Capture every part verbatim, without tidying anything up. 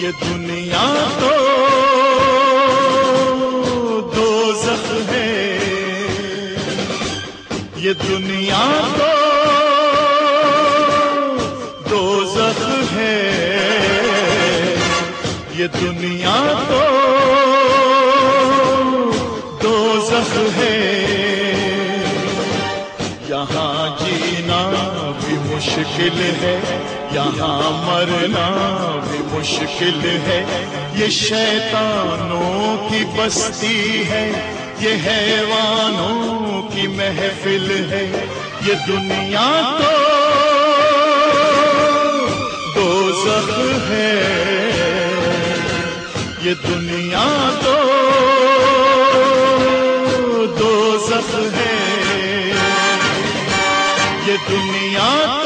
ये दुनिया तो दोज़ख है, ये दुनिया तो दोज़ख है, ये दुनिया तो दोज़ख है। यहाँ जीना भी मुश्किल है, यहाँ मरना भी मुश्किल है। ये शैतानों की बस्ती है, ये हैवानों की महफिल है। ये दुनिया तो दोज़ख है, ये दुनिया तो दोज़ख है, ये दुनिया तो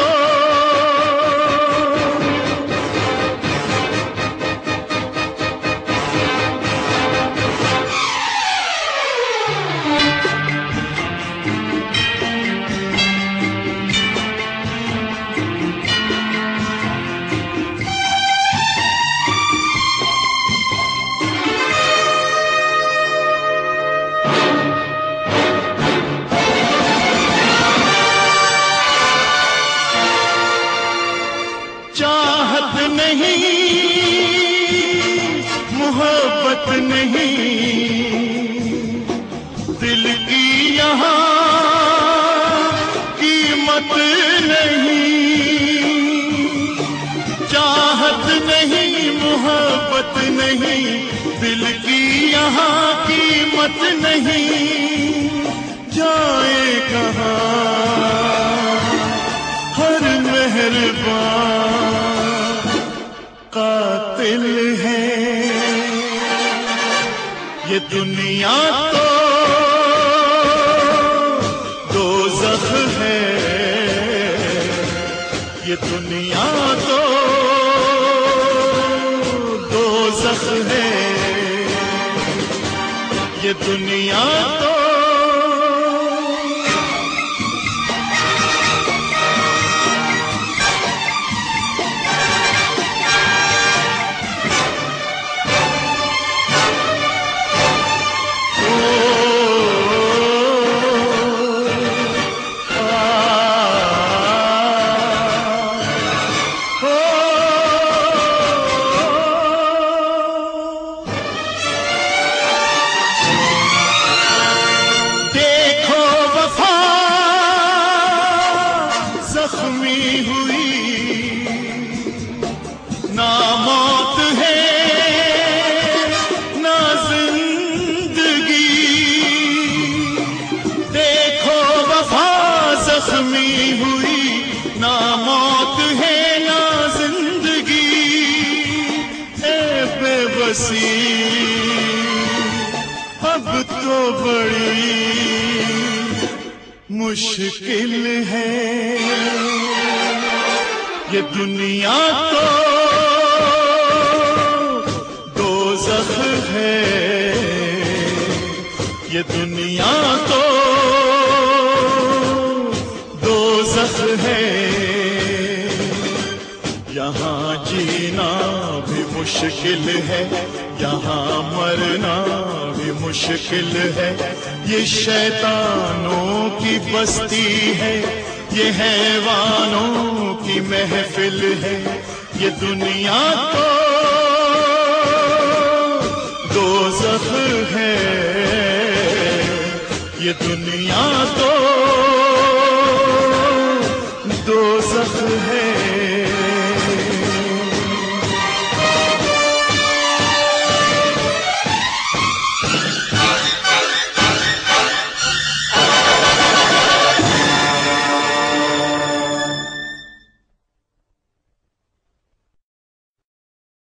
चाहत नहीं, मोहब्बत नहीं, दिल की यहाँ कीमत नहीं। चाहत नहीं, मोहब्बत नहीं, दिल की यहाँ कीमत नहीं। जाए कहाँ हर मेहरबान कातिल है। ये दुनिया तो दोज़ख है, ये दुनिया तो दोज़ख है, ये दुनिया तो ज़ख्मी हुई, ना मौत है ना जिंदगी। देखो वफा ज़ख्मी हुई, ना मौत है ना जिंदगी। ए बेबसी अब तो बड़ी मुश्किल है। ये दुनिया तो दोज़ख है, ये दुनिया तो दोज़ख है। यहाँ जीना भी मुश्किल है, यहाँ मरना भी मुश्किल है। ये शैतानों की बस्ती है, ये हैवानों की महफिल है। ये दुनिया तो दोज़ख है, ये दुनिया तो